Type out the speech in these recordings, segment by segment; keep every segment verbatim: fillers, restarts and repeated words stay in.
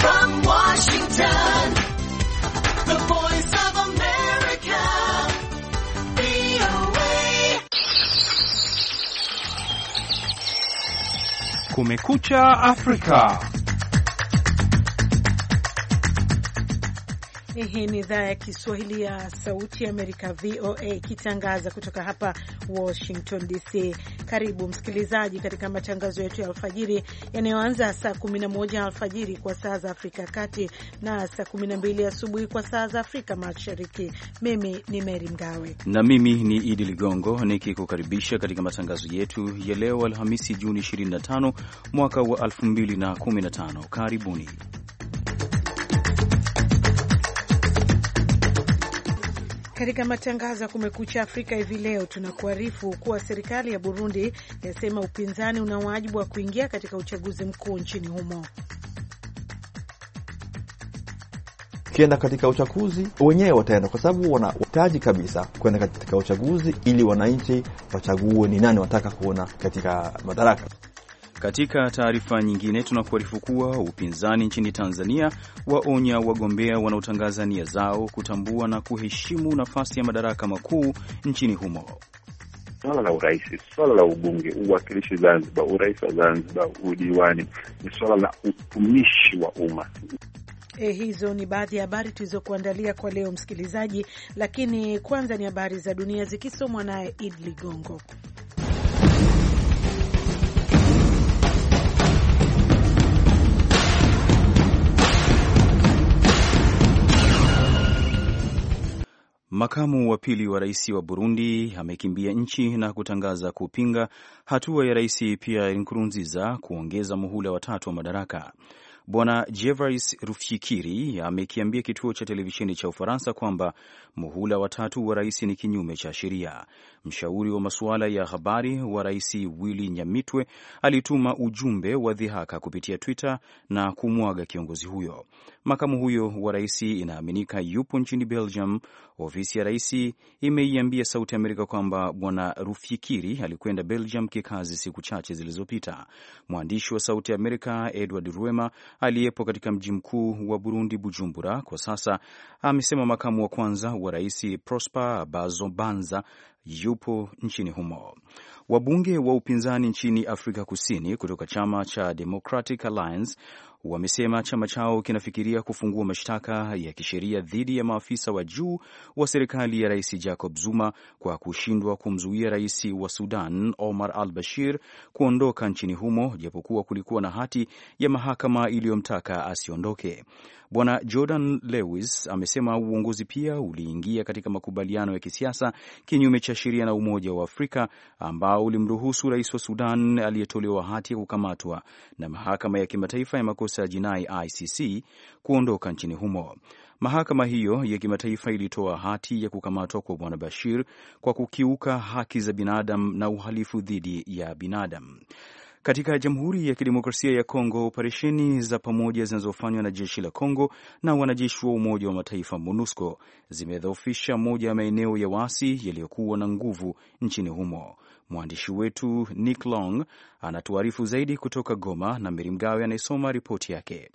From Washington, the voice of America, V O A. Kumekucha Afrika. Hii ni idhaa ya Kiswahili ya Sauti ya Amerika, V O A, ikitangaza kutoka hapa Washington D C. Karibu msikilizaji katika matangazo yetu ya alfajiri yanayoanza saa kumi na moja alfajiri kwa saa za Afrika ya Kati na saa kumi na mbili asubuhi kwa saa za Afrika Mashariki. Mimi ni Mary Mgawe na mimi ni Idi Ligongo nikikukaribisha katika matangazo yetu ya leo Alhamisi Juni ishirini na tano mwaka wa elfu mbili na kumi na tano. Karibuni. Katika matangazo ya Kumekucha Afrika hivi leo tunakuarifu kuwa serikali ya Burundi yasema upinzani una wajibu wa kuingia katika uchaguzi mkuu nchini humo. Kienda katika uchaguzi wenyewe wataenda kwa sababu wanahitaji kabisa kwenda katika uchaguzi ili wananchi wachague ni nani wataka kuona katika madaraka. Katika taarifa nyingine tunakuarifu kuwa upinzani nchini Tanzania waonya wagombea wanaotangaza nia zao kutambua na kuheshimu nafasi ya madaraka makuu nchini humo. Swala la urais, swala la ubunge, uwakilishi Zanzibar, urais wa Zanzibar, udiwani, ni swala la utumishi wa umma. Eh, hizo ni baadhi ya habari tulizokuandalia kwa leo msikilizaji, lakini kwanza ni habari za dunia zikisomwa naye Idi Ligongo. Makamu wa pili wa rais wa Burundi amekimbia nchi na kutangaza kupinga hatua ya Rais Pierre Nkurunziza kuongeza muhula wa tatu wa madaraka. Bwana Gervais Rufyikiri amekiambia kituo cha televisheni cha Ufaransa kwamba muhula wa tatu wa rais ni kinyume cha sheria. Mshauri wa masuala ya habari wa rais Willy Nyamitwe alituma ujumbe wa dhihaka kupitia Twitter na kumwaga kiongozi huyo. Makamu huyo wa rais inaaminika yupo nchini Belgium. Ofisi ya rais imeiambia Sauti ya Amerika kwamba Bwana Rufyikiri alikwenda Belgium kikazi siku chache zilizopita. Mwandishi wa Sauti ya Amerika Edward Ruema aliyepo katika mji mkuu wa Burundi Bujumbura kwa sasa amesema makamu wa kwanza wa rais Prosper Bazobanza yupo nchini humo. Wabunge wa upinzani nchini Afrika Kusini kutoka chama cha Democratic Alliance wamesema chama chao kinafikiria kufungua mashtaka ya kisheria dhidi ya maafisa wa juu wa serikali ya Rais Jacob Zuma kwa kushindwa kumzuia rais wa Sudan Omar al-Bashir kuondoka nchini humo, japokuwa kulikuwa na hati ya mahakama iliyomtaka asiondoke. Bwana Jordan Lewis amesema uongozi pia uliingia katika makubaliano ya kisiasa kinyume cha sheria na Umoja wa Afrika ambao ulimruhusu rais wa Sudan aliyetolewa hati ya kukamatwa na mahakama ya kimataifa ya makosa ya jinai I C C kuondoka nchini humo. Mahakama hiyo ya kimataifa ilitoa hati ya kukamatwa kwa Bwana Bashir kwa kukiuka haki za binadamu na uhalifu dhidi ya binadamu. Katika Jamhuri ya Kidemokrasia ya Kongo, operesheni za pamoja zinazofanywa na jeshi la Kongo na wanajeshi wa Umoja wa Mataifa MONUSCO zimedhoofisha moja ya maeneo ya waasi yaliyokuwa na nguvu nchini humo. Mwandishi wetu Nick Long anatuarifu zaidi kutoka Goma na Meri Mgawe anayesoma ripoti yake.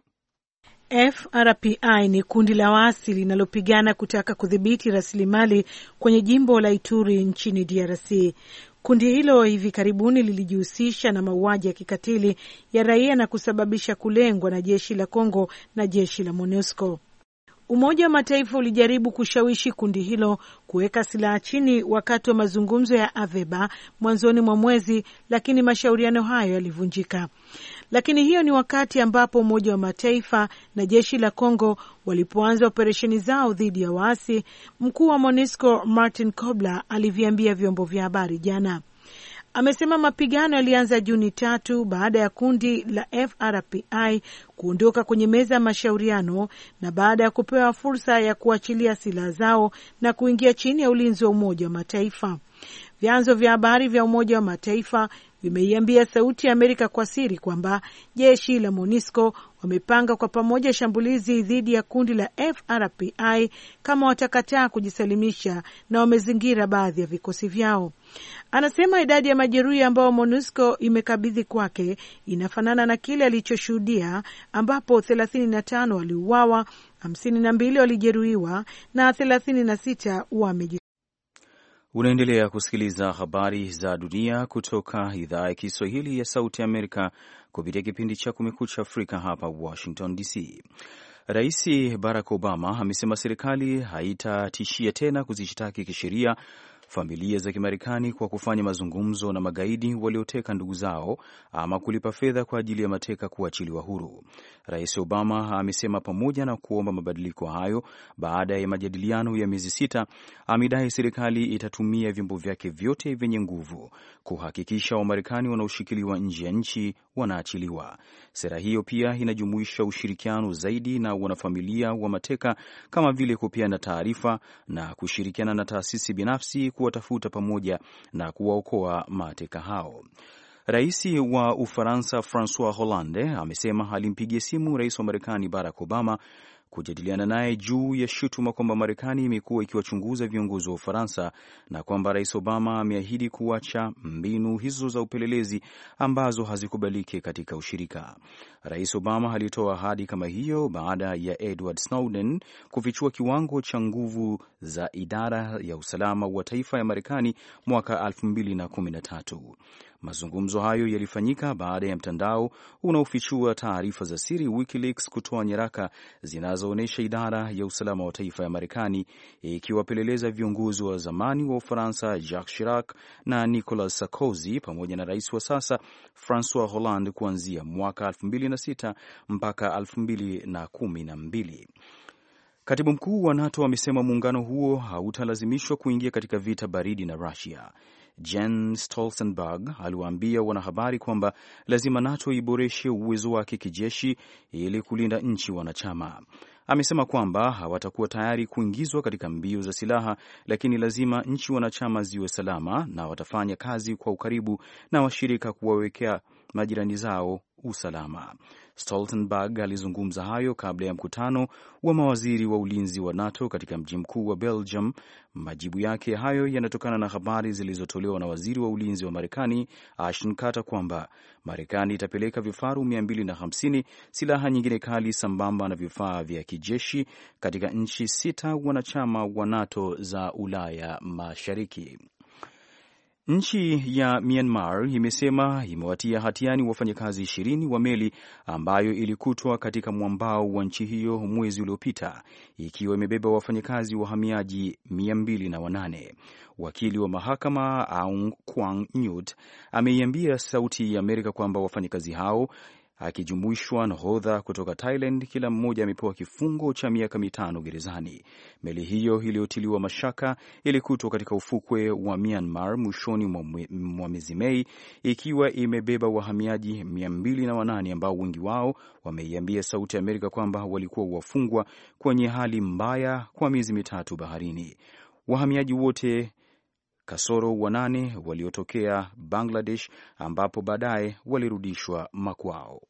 F R P I ni kundi la waasi linalopigana kutaka kudhibiti rasilimali kwenye jimbo la Ituri nchini D R C. Kundi hilo hivi karibuni lilijihusisha na mauaji ya kikatili ya raia na kusababisha kulengwa na jeshi la Kongo na jeshi la MONUSCO. Umoja wa Mataifa ulijaribu kushawishi kundi hilo kuweka silaha chini wakati wa mazungumzo ya Aveba mwanzoni mwa mwezi, lakini mashauriano hayo yalivunjika. Lakini hiyo ni wakati ambapo Umoja wa Mataifa na jeshi la Kongo walipoanza operesheni zao dhidi ya waasi. Mkuu wa MONUSCO Martin Kobler aliviambia vyombo vya habari jana. Amesema mapigano yalianza Juni tatu baada ya kundi la F R P I kuondoka kwenye meza ya mashauriano na baada ya kupewa fursa ya kuachilia silaha zao na kuingia chini ya ulinzi wa Umoja wa Mataifa. Vyanzo vya habari vya Umoja wa Mataifa vimeiambia Sauti ya Amerika kwa siri kwamba jeshi la MONUSCO wamepanga kwa pamoja shambulizi dhidi ya kundi la F R P I kama watakataa kujisalimisha, na wamezingira baadhi ya vikosi vyao. Anasema idadi ya majeruhi ambao MONUSCO imekabidhi kwake inafanana na kile alichoshuhudia, ambapo thelathini na tano waliuawa, hamsini na mbili walijeruhiwa na thelathini na sita wame. Unaendelea kusikiliza habari za dunia kutoka idhaa ya Kiswahili ya Sauti ya Amerika kupitia kipindi cha Kumekucha Afrika hapa Washington D C. Rais Barack Obama amesema serikali haitatishia tena kuzishtaki kisheria familia za Kimarekani kwa kufanya mazungumzo na magaidi walioteka ndugu zao ama kulipa fedha kwa ajili ya mateka kuachiliwa huru. Rais Obama amesema pamoja na kuomba mabadiliko hayo baada ya majadiliano ya miezi sita, amedai serikali itatumia vyombo vyake vyote vyenye nguvu kuhakikisha Wamarekani wanaoshikiliwa nje ya nchi wanaachiliwa. Sera hiyo pia inajumuisha ushirikiano zaidi na wanafamilia wa mateka, kama vile kupeana taarifa na kushirikiana na taasisi binafsi kuwatafuta pamoja na kuwaokoa mateka hao. Rais wa Ufaransa Francois Hollande amesema alimpigia simu rais wa Marekani Barack Obama kujadiliana naye juu ya shutuma kwamba Marekani imekuwa ikiwachunguza viongozi wa Ufaransa na kwamba Rais Obama ameahidi kuacha mbinu hizo za upelelezi ambazo hazikubaliki katika ushirika. Rais Obama alitoa ahadi kama hiyo baada ya Edward Snowden kufichua kiwango cha nguvu za idara ya usalama wa taifa ya Marekani mwaka elfu mbili na kumi na tatu. Mazungumzo hayo yalifanyika baada ya mtandao unaofichua taarifa za siri WikiLeaks kutoa nyaraka zinazoonyesha idara ya usalama wa taifa ya Marekani ikiwapeleleza viongozi wa zamani wa Ufaransa Jacques Chirac na Nicolas Sarkozy pamoja na rais wa sasa Francois Hollande kuanzia mwaka elfu mbili na sita mpaka elfu mbili na kumi na mbili. Katibu mkuu wa NATO amesema muungano huo hautalazimishwa kuingia katika vita baridi na Russia. Jens Stoltenberg aliwaambia wanahabari kwamba lazima NATO iboreshe uwezo wake kijeshi ili kulinda nchi wanachama. Amesema kwamba hawatakuwa tayari kuingizwa katika mbio za silaha, lakini lazima nchi wanachama ziwe salama na watafanya kazi kwa ukaribu na washirika kuwawekea majirani zao usalama. Stoltenberg alizungumza hayo kabla ya mkutano wa mawaziri wa ulinzi wa NATO katika mji mkuu wa Belgium. Majibu yake hayo yanatokana na habari zilizotolewa na waziri wa ulinzi wa Marekani Ashton Carter kwamba Marekani itapeleka vifaru mia mbili na hamsini, silaha nyingine kali sambamba na vifaa vya kijeshi katika nchi sita wanachama wa NATO za Ulaya Mashariki. Nchi ya Myanmar imesema imewatia hatiani wafanyakazi ishirini wa meli ambayo ilikutwa katika mwambao wa nchi hiyo mwezi uliopita ikiwa imebeba wafanyakazi wahamiaji mia mbili na wanane. Wakili wa mahakama Aung Kwang Nyut ameiambia Sauti ya Amerika kwamba wafanyakazi hao akijumuishwa nahodha kutoka Thailand, kila mmoja amepewa kifungo cha miaka mitano gerezani. Meli hiyo iliyotiliwa mashaka ilikutwa katika ufukwe wa Myanmar mwishoni mwa mwezi Mei ikiwa imebeba wahamiaji mia mbili na wanane ambao wengi wao wameiambia Sauti ya Amerika kwamba walikuwa wafungwa kwenye hali mbaya kwa miezi mitatu baharini. Wahamiaji wote kasoro wanane waliotokea Bangladesh ambapo baadaye walirudishwa makwao.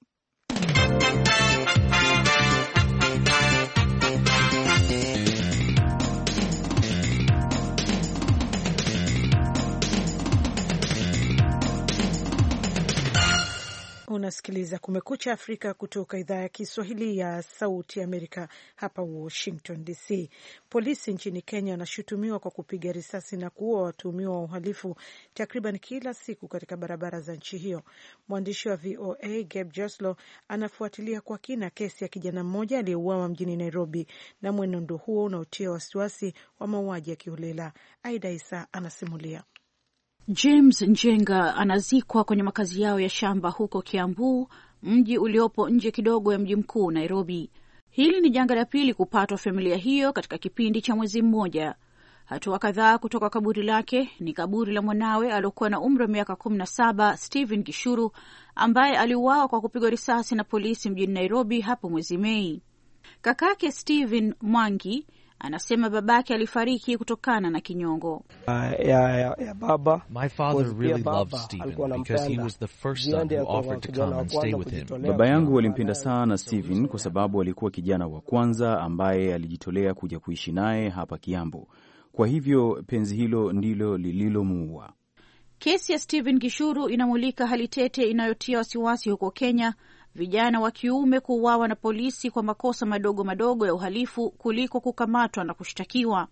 Unasikiliza Kumekucha Afrika kutoka idhaa ya Kiswahili ya Sauti ya Amerika hapa Washington D C. Polisi nchini Kenya wanashutumiwa kwa kupiga risasi na kuua watuhumiwa wa uhalifu takriban kila siku katika barabara za nchi hiyo. Mwandishi wa V O A Gabe Joslow anafuatilia kwa kina kesi ya kijana mmoja aliyeuawa mjini Nairobi na mwenendo huo unaotia wasiwasi wa mauaji ya kiholela. Aida Isa anasimulia. James Njenga anazikwa kwenye makazi yao ya shamba huko Kiambu, mji uliopo nje kidogo ya mji mkuu Nairobi. Hili ni janga la pili kupatwa familia hiyo katika kipindi cha mwezi mmoja. Hatua kadhaa kutoka kaburi lake ni kaburi la mwanawe aliyokuwa na umri wa miaka kumi na saba, Stephen Gishuru, ambaye aliuawa kwa kupigwa risasi na polisi mjini Nairobi hapo mwezi Mei. Kakake Stephen Mwangi Anasema babake alifariki kutokana na kinyongo. Uh, ya, ya, ya baba. My father really loved Stephen because he was the first son who offered to come and stay with him. Baba yangu alimpenda sana Stephen kwa sababu alikuwa kijana wa kwanza ambaye alijitolea kuja kuishi naye hapa Kiambu. Kwa hivyo penzi hilo ndilo lililomuua. Kesi ya Stephen Gishuru inamulika hali tete inayotia wasiwasi huko Kenya, vijana wa kiume kuuawa na polisi kwa makosa madogo madogo ya uhalifu kuliko kukamatwa na kushtakiwa.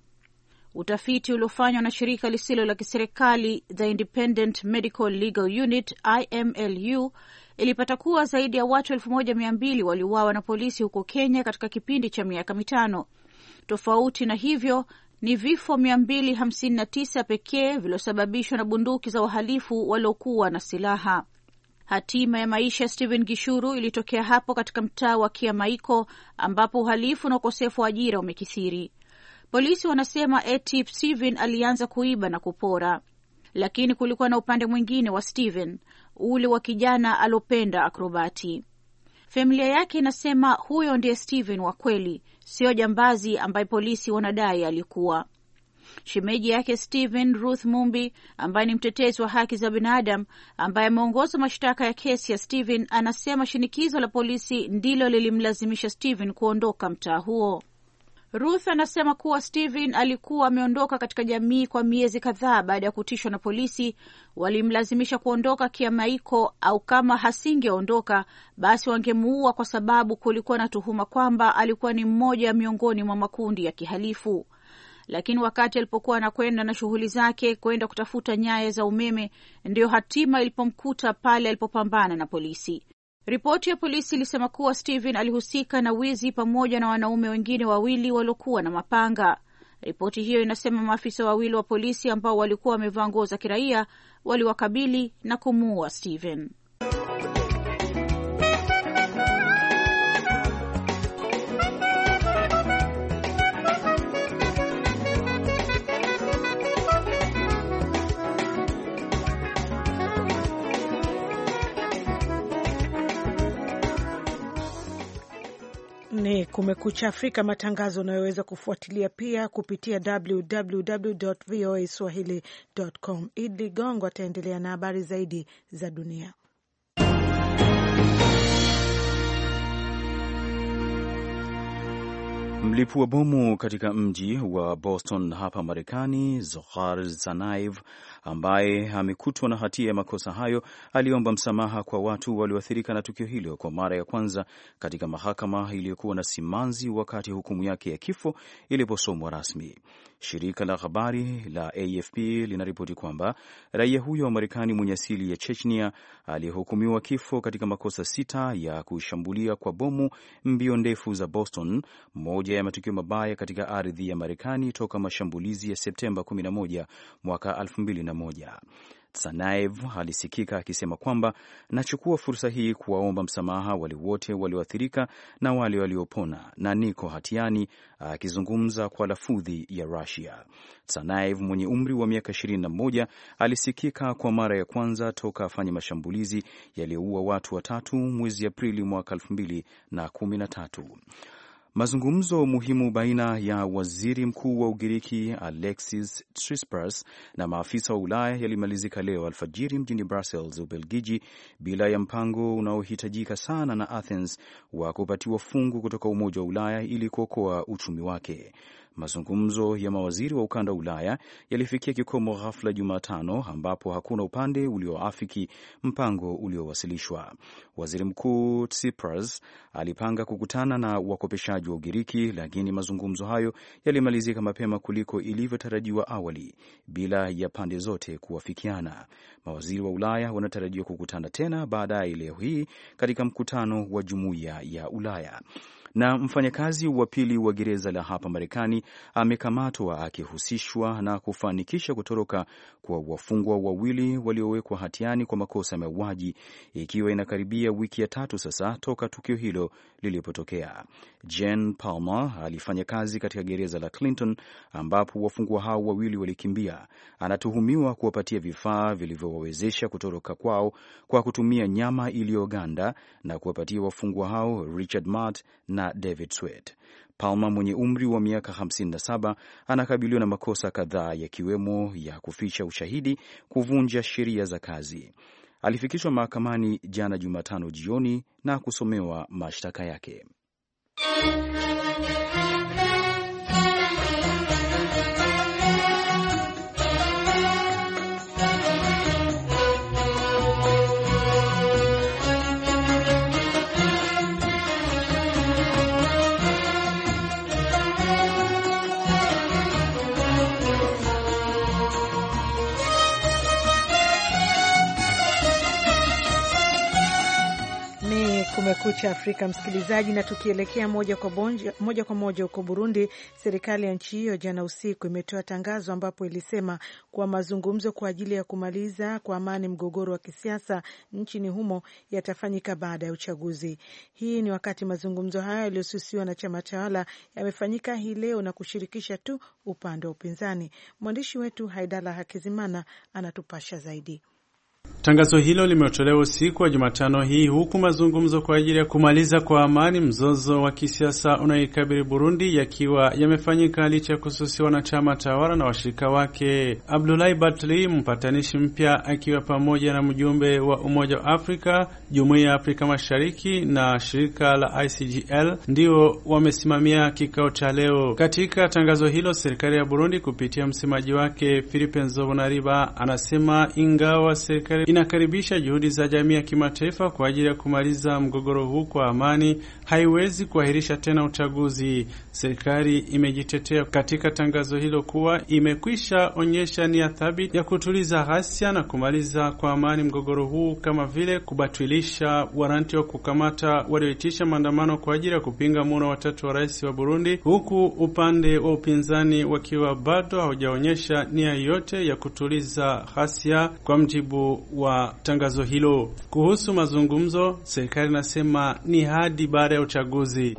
Utafiti uliofanywa na shirika lisilo la kiserikali The Independent Medical Legal Unit I M L U ilipata kuwa zaidi ya watu elfu moja mia mbili waliuawa na polisi huko Kenya katika kipindi cha miaka mitano. Tofauti na hivyo, ni vifo mia mbili hamsini na tisa pekee viliosababishwa na bunduki za wahalifu waliokuwa na silaha. Hatima ya maisha ya Stephen Gishuru ilitokea hapo katika mtaa wa Kiamaiko ambapo uhalifu na ukosefu wa ajira umekithiri. Polisi wanasema eti Stephen alianza kuiba na kupora. Lakini kulikuwa na upande mwingine wa Stephen, ule wa kijana alopenda akrobati. Familia yake inasema huyo ndiye Stephen wa kweli, sio jambazi ambaye polisi wanadai alikuwa. Shemeji yake Stephen, Ruth Mumbi, ambaye ni mtetezi wa haki za binadamu, ambaye ameongoza mashtaka ya kesi ya Stephen, anasema shinikizo la polisi ndilo lilimlazimisha Stephen kuondoka mtaa huo. Ruth anasema kuwa Stephen alikuwa ameondoka katika jamii kwa miezi kadhaa baada ya kutishwa na polisi. Walimlazimisha kuondoka Kiamaiko, au kama hasingeondoka basi wangemuua kwa sababu kulikuwa na tuhuma kwamba alikuwa ni mmoja miongoni mwa makundi ya kihalifu. Lakini wakati alipokuwa anakwenda na shughuli zake kwenda kutafuta nyaya za umeme, ndio hatima ilipomkuta pale alipopambana na polisi. Ripoti ya polisi ilisema kuwa Stephen alihusika na wizi pamoja na wanaume wengine wawili waliokuwa na mapanga. Ripoti hiyo inasema maafisa wawili wa polisi ambao walikuwa wamevaa nguo za kiraia waliwakabili na kumuua Stephen. Ni Kumekucha Afrika, matangazo unayoweza kufuatilia pia kupitia w w w dot v o a swahili dot com. Idli Gongo ataendelea na habari zaidi za dunia. Mlipua bomu katika mji wa Boston hapa Marekani, Zohar Tsarnaev, ambaye amekutwa na hatia ya makosa hayo, aliomba msamaha kwa watu walioathirika na tukio hilo kwa mara ya kwanza katika mahakama iliyokuwa na simanzi wakati hukumu yake ya kifo iliposomwa rasmi. Shirika la habari la A F P linaripoti kwamba raia huyo wa Marekani mwenye asili ya Chechnya aliyehukumiwa kifo katika makosa sita ya kushambulia kwa bomu mbio ndefu za Boston, moja ya matukio mabaya katika ardhi ya Marekani toka mashambulizi ya Septemba kumi na moja mwaka elfu mbili na moja. Tsarnaev alisikika akisema kwamba nachukua fursa hii kuwaomba msamaha wale wote walioathirika na wale waliopona na niko hatiani, akizungumza kwa lafudhi ya Russia. Tsarnaev mwenye umri wa miaka ishirini na moja alisikika kwa mara ya kwanza toka afanye mashambulizi yaliyoua watu watatu mwezi Aprili mwaka elfu mbili na kumi na tatu. Mazungumzo muhimu baina ya waziri mkuu wa Ugiriki Alexis Tsipras na maafisa wa Ulaya yalimalizika leo alfajiri mjini Brussels, Ubelgiji, bila ya mpango unaohitajika sana na Athens wa kupatiwa fungu kutoka Umoja wa Ulaya ili kuokoa uchumi wake. Mazungumzo ya mawaziri wa ukanda wa Ulaya yalifikia kikomo ghafla Jumatano, ambapo hakuna upande ulioafiki mpango uliowasilishwa. Waziri Mkuu Tsipras alipanga kukutana na wakopeshaji wa Ugiriki, lakini mazungumzo hayo yalimalizika mapema kuliko ilivyotarajiwa awali bila ya pande zote kuwafikiana. Mawaziri wa Ulaya wanatarajiwa kukutana tena baadaye leo hii katika mkutano wa Jumuiya ya Ulaya. Na mfanyakazi wa pili wa gereza la hapa Marekani amekamatwa akihusishwa na kufanikisha kutoroka kwa wafungwa wawili waliowekwa hatiani kwa makosa ya mauaji, ikiwa inakaribia wiki ya tatu sasa toka tukio hilo lilipotokea. Jen Palmer alifanya kazi katika gereza la Clinton ambapo wafungwa hao wawili walikimbia. Anatuhumiwa kuwapatia vifaa vilivyowawezesha kutoroka kwao kwa kutumia nyama iliyoganda na kuwapatia wafungwa hao Richard Mart na na David Sweat. Palmer mwenye umri wa miaka hamsini na saba anakabiliwa na makosa kadhaa yakiwemo ya kuficha ushahidi, kuvunja sheria za kazi. Alifikishwa mahakamani jana Jumatano jioni na kusomewa mashtaka yake. Kumekucha Afrika, msikilizaji, na tukielekea moja kwa moja moja kwa moja huko Burundi. Serikali ya nchi hiyo jana usiku imetoa tangazo ambapo ilisema kuwa mazungumzo kwa ajili ya kumaliza kwa amani mgogoro wa kisiasa nchini humo yatafanyika baada ya uchaguzi. Hii ni wakati mazungumzo hayo yaliyosusiwa na chama tawala yamefanyika hii leo na kushirikisha tu upande wa upinzani. Mwandishi wetu Haidala Hakizimana anatupasha zaidi. Tangazo hilo limetolewa usiku wa Jumatano hii huku mazungumzo kwa ajili ya kumaliza kwa amani mzozo wa kisiasa unaoikabili Burundi yakiwa yamefanyika licha ya kususiwa na chama tawala na washirika wake. Abdoulaye Batli, mpatanishi mpya, akiwa pamoja na mjumbe wa Umoja wa Afrika, Jumuiya ya Afrika Mashariki na shirika la I C G L, ndio wamesimamia kikao cha leo. Katika tangazo hilo, serikali ya Burundi kupitia msemaji wake Philippe Nzobonariba anasema ingawa serikali inakaribisha juhudi za jamii ya kimataifa kwa ajili ya kumaliza mgogoro huu kwa amani, haiwezi kuahirisha tena uchaguzi. Serikali imejitetea katika tangazo hilo kuwa imekwisha onyesha nia thabiti ya kutuliza ghasia na kumaliza kwa amani mgogoro huu, kama vile kubatilisha waranti wa kukamata walioitisha maandamano kwa ajili ya kupinga muhula watatu wa rais wa Burundi, huku upande wa upinzani wakiwa bado haujaonyesha nia yote ya kutuliza ghasia kwa mjibu wa tangazo hilo. Kuhusu mazungumzo, serikali nasema ni hadi baada ya uchaguzi.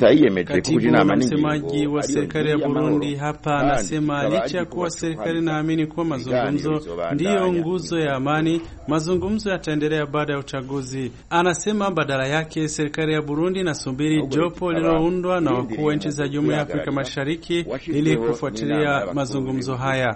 Msemaji wa serikali ya Burundi hapa anasema licha ya kuwa serikali naamini kuwa mazungumzo ndiyo nguzo ya amani, mazungumzo yataendelea baada ya uchaguzi. Anasema badala yake serikali ya Burundi inasubiri jopo lililoundwa na wakuu wa nchi za Jumuiya ya Afrika Mashariki ili kufuatilia mazungumzo haya.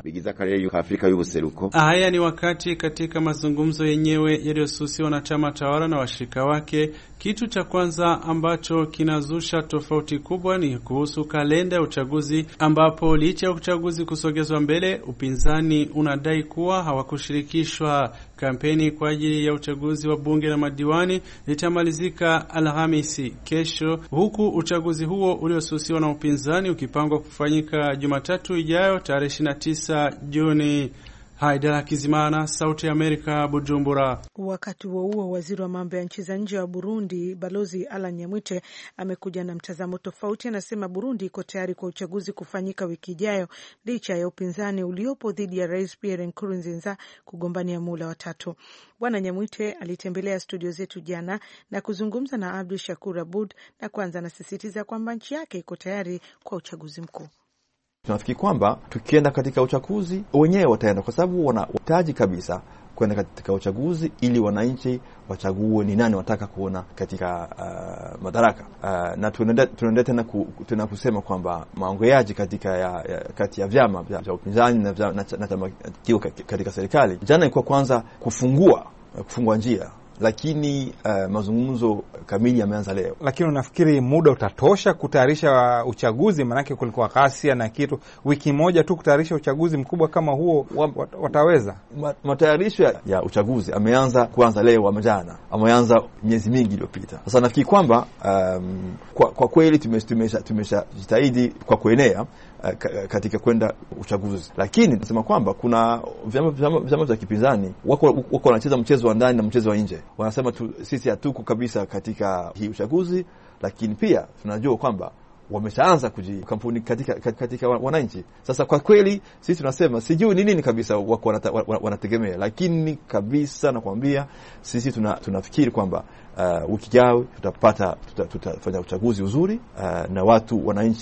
Haya ni wakati katika mazungumzo yenyewe yaliyosusiwa na chama tawala na washirika wake, kitu cha kwanza ambacho kinazusha tofauti kubwa ni kuhusu kalenda ya uchaguzi, ambapo licha ya uchaguzi kusogezwa mbele, upinzani unadai kuwa hawakushirikishwa. Kampeni kwa ajili ya uchaguzi wa bunge na madiwani litamalizika Alhamisi kesho, huku uchaguzi huo uliosusiwa na upinzani ukipangwa kufanyika Jumatatu ijayo tarehe ishirini na tisa Juni. Haidala Kizimana, Sauti ya Amerika, Bujumbura. Wakati huo huo, waziri wa mambo ya nchi za nje wa Burundi Balozi Alan Nyamwite amekuja na mtazamo tofauti. Anasema Burundi iko tayari kwa uchaguzi kufanyika wiki ijayo licha ya upinzani uliopo dhidi ya Rais Pierre Nkurunziza kugombania muhula wa tatu. Bwana Nyamwite alitembelea studio zetu jana na kuzungumza na Abdul Shakur Abud, na kwanza anasisitiza kwamba nchi yake iko tayari kwa uchaguzi mkuu. Tunafikiri kwamba tukienda katika uchaguzi wenyewe wataenda, kwa sababu wanahitaji kabisa kwenda katika uchaguzi ili wananchi wachague ni nani wataka kuona katika uh, madaraka. Uh, na tunaendelea tena ku, tena kusema kwamba maongeaji katika ya, ya, kati ya vyama vya upinzani na na, na chama katika serikali jana ilikuwa kwanza kufungua kufungua njia, lakini uh, mazungumzo kamili yameanza leo. Lakini unafikiri muda utatosha kutayarisha uchaguzi? Manake kulikuwa ghasia na kitu, wiki moja tu kutayarisha uchaguzi mkubwa kama huo wataweza? Matayarisho ya, ya uchaguzi ameanza kuanza leo ama jana, ameanza miezi mingi iliyopita. Sasa nafikiri kwamba um, kwa, kwa kweli tumesha tumeshajitahidi kwa kuenea uh, katika kwenda uchaguzi, lakini nasema kwamba kuna vyama vyama vya kipinzani wako wako wanacheza mchezo wa ndani na mchezo wa nje. Wanasema tu, sisi hatuko kabisa katika hii uchaguzi, lakini pia tunajua kwamba wameshaanza kujikampuni katika katika wananchi. Sasa kwa kweli sisi tunasema sijui ni nini kabisa wako wanategemea, lakini kabisa nakwambia sisi tuna, tunafikiri kwamba uh, wiki ijayo tutapata tuta, tutafanya uchaguzi uzuri uh, na watu wananchi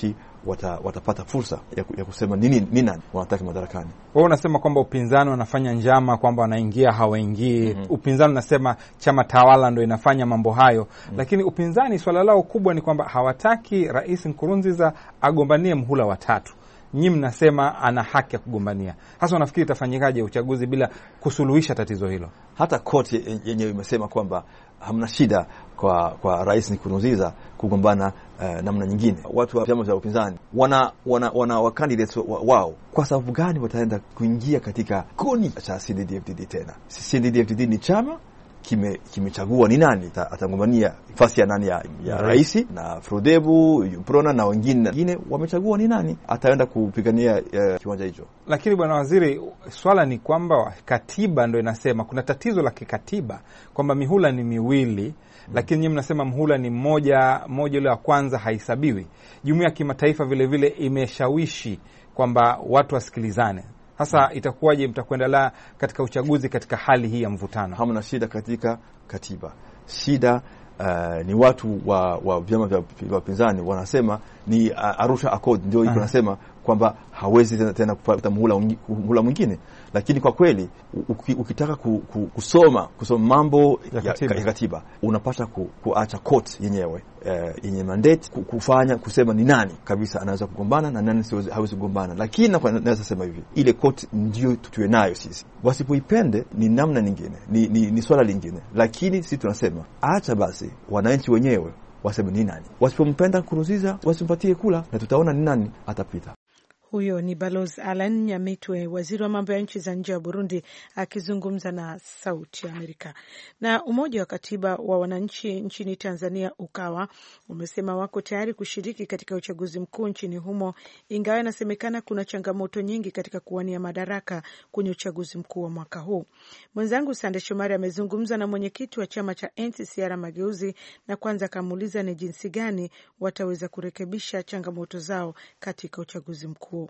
wata, watapata fursa ya, ya kusema nini nini wanataka madarakani. Wao unasema kwamba upinzani wanafanya njama kwamba wanaingia hawaingii. Mm-hmm. Upinzani unasema chama tawala ndio inafanya mambo hayo. Mm-hmm. Lakini upinzani swala lao kubwa ni kwamba hawataki Rais Nkurunziza agombanie mhula wa tatu. Nyinyi mnasema ana haki ya kugombania. Hasa unafikiri itafanyikaje uchaguzi bila kusuluhisha tatizo hilo? Hata koti yenyewe imesema kwamba hamna shida kwa kwa Rais Nkurunziza kugombana uh, namna nyingine. Watu wa vyama vya upinzani wana wana, wana wa candidates wao. Kwa sababu gani wataenda kuingia katika kuni cha C N D D F D D tena? C N D D F D D ni chama kime kimechagua ni nani atagombania nafasi ya nani ya, ya rais, na Frodebu, Uprona na wengine wengine wamechagua ni nani ataenda kupigania uh, kiwanja hicho. Lakini bwana waziri, swala ni kwamba katiba ndio inasema kuna tatizo la kikatiba kwamba mihula ni miwili. Hmm. Lakini nyinyi mnasema mhula ni mmoja, mmoja ile wa kwanza haisabiwi. Jumuiya ya kimataifa vile vile imeshawishi kwamba watu wasikilizane. Sasa itakuwaje mtakwenda la katika uchaguzi katika hali hii ya mvutano? Hamna shida katika katiba. Shida uh, ni watu wa, wa vyama vya upinzani wanasema ni uh, Arusha Accord ndio iko nasema kwamba hawezi tena, tena kupata muhula muhula mwingine. Lakini kwa kweli ukitaka ku, ku, kusoma kusoma mambo ya katiba, ya katiba unapata ku, kuacha court yenyewe uh, yenye mandate kufanya kusema ni nani kabisa anaweza kugombana na nani hawezi kugombana. Lakini naweza sema hivi, ile court ndio tuwe nayo sisi. Wasipoipende ni namna nyingine, ni, ni, ni swala lingine. Lakini sisi tunasema acha basi wananchi wenyewe waseme ni nani. Wasipompenda Nkurunziza wasimpatie kula na tutaona ni nani atapita. Huyo ni Balozi Alan Nyamitwe, waziri wa mambo ya nchi za nje wa Burundi, akizungumza na Sauti ya Amerika. Na Umoja wa Katiba wa Wananchi nchini Tanzania Ukawa umesema wako tayari kushiriki katika uchaguzi mkuu nchini humo, ingawa inasemekana kuna changamoto nyingi katika kuwania madaraka kwenye uchaguzi mkuu wa mwaka huu. Mwenzangu Sande Shomari amezungumza na mwenyekiti wa chama cha N C C R Mageuzi, na kwanza akamuuliza ni jinsi gani wataweza kurekebisha changamoto zao katika uchaguzi mkuu.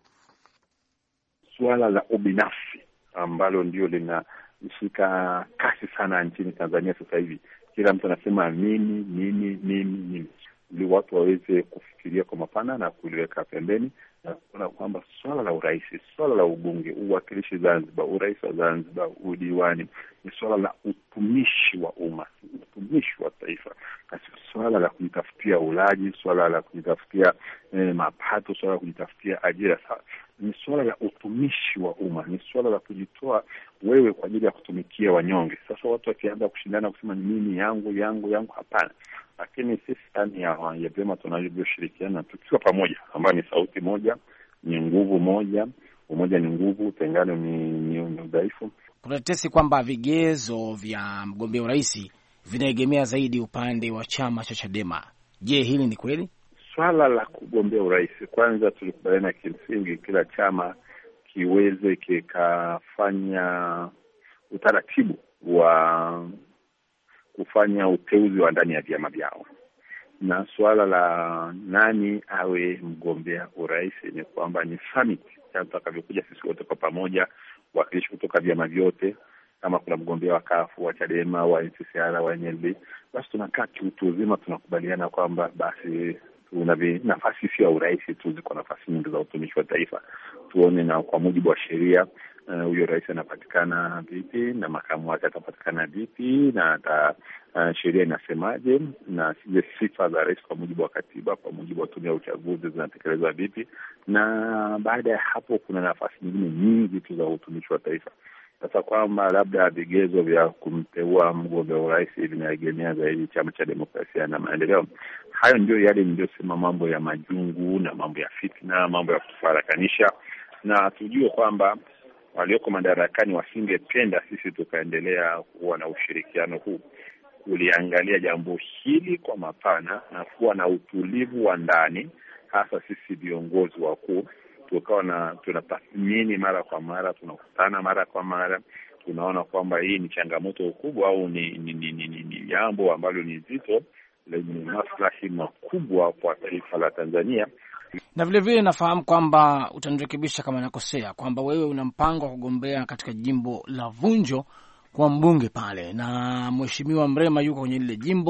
Suala la ubinafsi ambalo ndio linashika kasi sana nchini Tanzania sasa hivi. Kila mtu anasema mimi mimi mimi mimi. Ili watu waweze kufikiria kwa mapana na kuliweka pembeni na kuona kwamba swala la urais, swala la ubunge, uwakilishi Zanzibar, urais wa Zanzibar, udiwani ni swala la utumishi wa umma, utumishi wa taifa. Kasi swala la kujitafutia ulaji, swala la kujitafutia eh, mapato, swala la kujitafutia ajira. Ni swala la utumishi wa umma, ni swala la kujitoa wewe kwa ajili ya kutumikia wanyonge. Sasa watu wakianza kushindana kusema ni mimi yangu yangu yangu, hapana. Lakini sisi ndani ya ya vyama tunavyoshirikiana tukiwa pamoja, ambayo ni sauti moja, ni nguvu moja, umoja ni nguvu, utengano ni ni udhaifu. Kuna tetesi kwamba vigezo vya mgombea urais vinaegemea zaidi upande wa chama cha Chadema. Je, hili ni kweli? Swala la kugombea urais, kwanza tulikubaliana kimsingi kila chama kiweze kikafanya utaratibu wa kufanya uteuzi wa ndani ya vyama vyao. Na swala la nani awe mgombea urais ni kwamba ni summit ya tutakavyokuja sisi wote kwa pamoja, wakilishi kutoka vyama vyote. Kama kuna mgombea wa Kafu, wa Chadema, wa N C C R, wa N L D, basi tunakaa kiutu uzima tunakubaliana kwamba basi tuna nafasi sio ya urais tu, ziko nafasi nyingi za utumishi wa taifa. Tuone na kwa mujibu wa sheria huyo uh, rais anapatikana vipi na makamu wake atapatikana vipi na ta, uh, sheria inasemaje, na zile sifa za rais kwa mujibu wa katiba, kwa mujibu wa tume ya uchaguzi zinatekelezwa vipi. Na baada ya hapo kuna nafasi nyingine nyingi tu za utumishi wa taifa. Sasa kwamba labda vigezo vya kumteua mgombea urais vinaegemea zaidi chama cha demokrasia na maendeleo, hayo ndio yale ndio sema mambo ya majungu na mambo ya fitna, mambo ya kufarakanisha. Na tujue kwamba walioko madarakani wasingependa sisi tukaendelea kuwa na ushirikiano huu, kuliangalia jambo hili kwa mapana na kuwa na utulivu wa ndani, hasa sisi viongozi wakuu tukawa na tunatathmini mara kwa mara, tunakutana mara kwa mara, tunaona kwamba hii ni changamoto kubwa au ni ni ni, ni, ni, ni jambo ambalo ni zito lenye maslahi makubwa kwa taifa la Tanzania. Na vile vile nafahamu kwamba utanirekebisha kama nakosea, kwamba wewe una mpango wa kugombea katika jimbo la Vunjo kwa mbunge pale, na mheshimiwa Mrema yuko kwenye lile jimbo,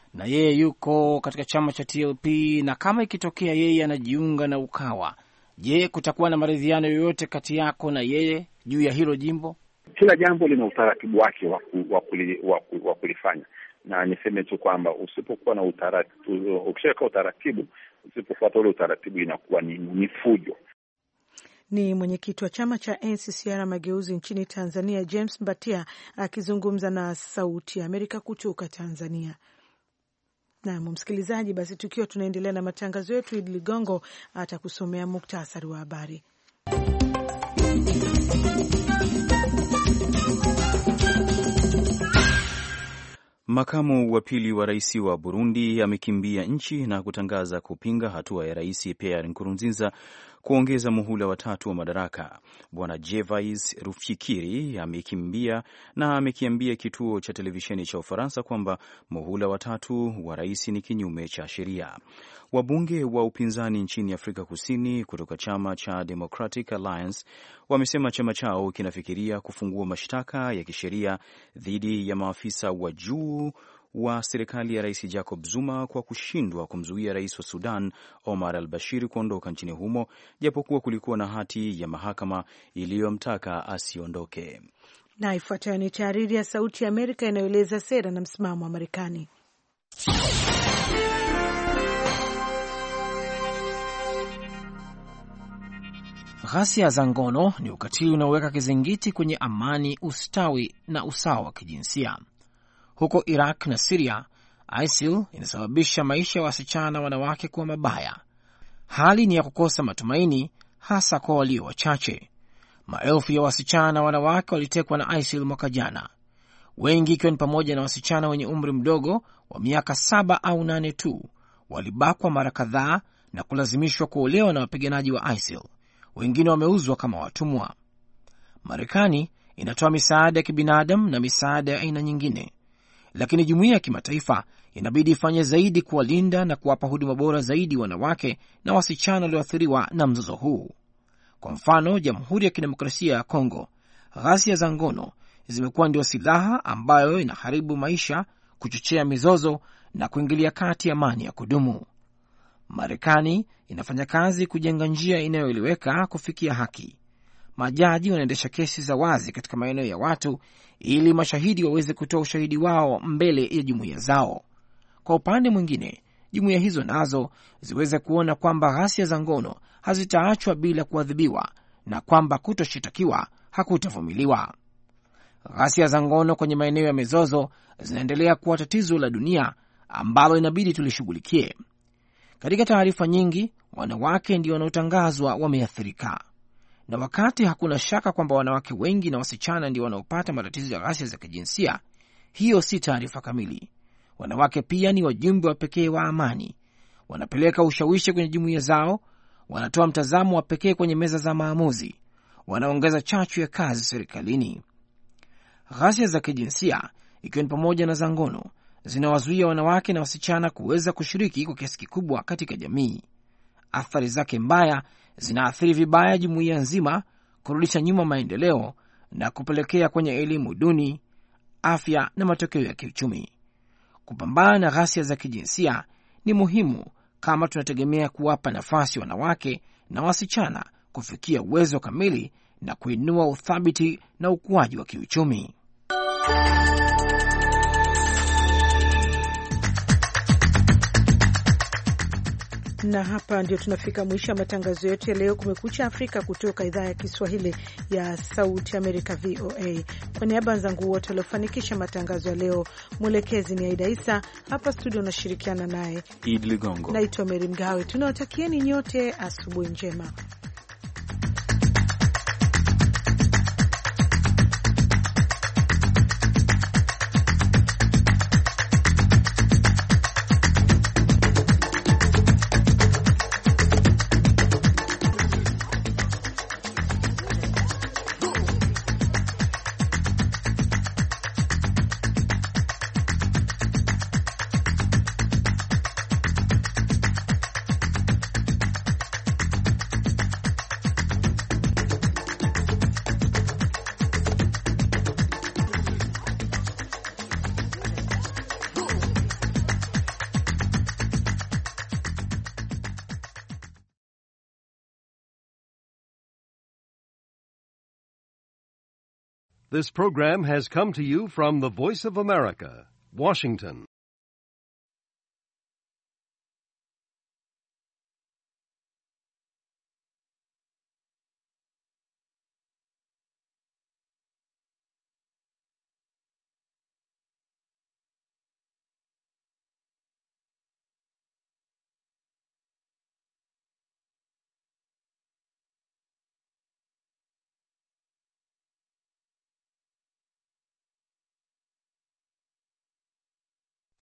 na yeye yuko katika chama cha T L P, na kama ikitokea yeye anajiunga na Ukawa, je, kutakuwa na maridhiano yoyote kati yako na yeye juu ya hilo jimbo? Kila jambo lina utaratibu wake wa kulifanya, na niseme tu kwamba usipokuwa na utaratibu, ukishaweka utaratibu, usipofuata ule utaratibu inakuwa ni, ni fujo. Ni mwenyekiti wa chama cha N C C R Mageuzi nchini Tanzania, James Mbatia, akizungumza na Sauti ya Amerika kutoka Tanzania. Na msikilizaji, basi tukiwa tunaendelea na matangazo yetu, Idi Ligongo atakusomea muktasari wa habari. Makamu wa pili wa rais wa Burundi amekimbia nchi na kutangaza kupinga hatua ya Rais Pierre Nkurunziza kuongeza muhula wa tatu wa madaraka. Bwana Gervais Rufyikiri amekimbia na amekiambia kituo cha televisheni cha Ufaransa kwamba muhula wa tatu wa rais ni kinyume cha sheria. Wabunge wa upinzani nchini Afrika Kusini kutoka chama cha Democratic Alliance wamesema chama chao kinafikiria kufungua mashtaka ya kisheria dhidi ya maafisa wa juu wa serikali ya Rais Jacob Zuma kwa kushindwa kumzuia rais wa Sudan Omar al-Bashir kuondoka nchini humo, japokuwa kulikuwa na hati ya mahakama iliyomtaka asiondoke. Na ifuatayo ni tahariri ya Sauti ya Amerika inayoeleza sera na msimamo wa Marekani. Ghasia za ngono ni ukatili unaoweka kizingiti kwenye amani, ustawi na usawa wa kijinsia. Huko Iraq na Syria, ISIL inasababisha maisha ya wasichana na wanawake kuwa mabaya. Hali ni ya kukosa matumaini, hasa kwa walio wachache. Maelfu ya wasichana na wanawake walitekwa na ISIL mwaka jana, wengi ikiwa ni pamoja na wasichana wenye umri mdogo wa miaka saba au nane tu. Walibakwa mara kadhaa na kulazimishwa kuolewa na wapiganaji wa ISIL. Wengine wameuzwa kama watumwa. Marekani inatoa misaada ya kibinadamu na misaada ya aina nyingine, lakini jumuiya ya kimataifa inabidi ifanye zaidi kuwalinda na kuwapa huduma bora zaidi wanawake na wasichana walioathiriwa na mzozo huu. Kwa mfano, Jamhuri ya Kidemokrasia ya Kongo, ghasia za ngono zimekuwa ndio silaha ambayo inaharibu maisha, kuchochea mizozo na kuingilia kati amani ya kudumu. Marekani inafanya kazi kujenga njia inayoeleweka kufikia haki. Majaji wanaendesha kesi za wazi katika maeneo ya watu ili mashahidi waweze kutoa ushahidi wao mbele ya jumuiya zao. Kwa upande mwingine, jumuiya hizo nazo ziweze kuona kwamba ghasia za ngono hazitaachwa bila kuadhibiwa na kwamba kutoshitakiwa hakutavumiliwa. Ghasia za ngono kwenye maeneo ya mizozo zinaendelea kuwa tatizo la dunia ambalo inabidi tulishughulikie. Katika taarifa nyingi, wanawake ndio wanaotangazwa wameathirika. Na wakati hakuna shaka kwamba wanawake wengi na wasichana ndio wanaopata matatizo ya ghasia za kijinsia, hiyo si taarifa kamili. Wanawake pia ni wajumbe wa pekee wa amani. Wanapeleka ushawishi kwenye jumuiya zao, wanatoa mtazamo wa pekee kwenye meza za maamuzi, wanaongeza chachu ya kazi serikalini. Ghasia za kijinsia, ikiwa ni pamoja na za ngono, zinawazuia wanawake na wasichana kuweza kushiriki kwa kiasi kikubwa katika jamii. Athari zake mbaya zinaathiri vibaya jumuiya nzima, kurudisha nyuma maendeleo na kupelekea kwenye elimu duni, afya na matokeo ya kiuchumi. Kupambana na ghasia za kijinsia ni muhimu kama tunategemea kuwapa nafasi wanawake na wasichana kufikia uwezo kamili na kuinua uthabiti na ukuaji wa kiuchumi. Na hapa ndio tunafika mwisho wa matangazo yetu ya leo, Kumekucha Afrika, kutoka idhaa ya Kiswahili ya Sauti Amerika, V O A. Kwa niaba wenzangu wote waliofanikisha matangazo ya leo, mwelekezi ni Aida Isa, hapa studio nashirikiana naye Idi Ligongo. Naitwa Meri Mgawe. Tunawatakieni nyote asubuhi njema. This program has come to you from the Voice of America, Washington.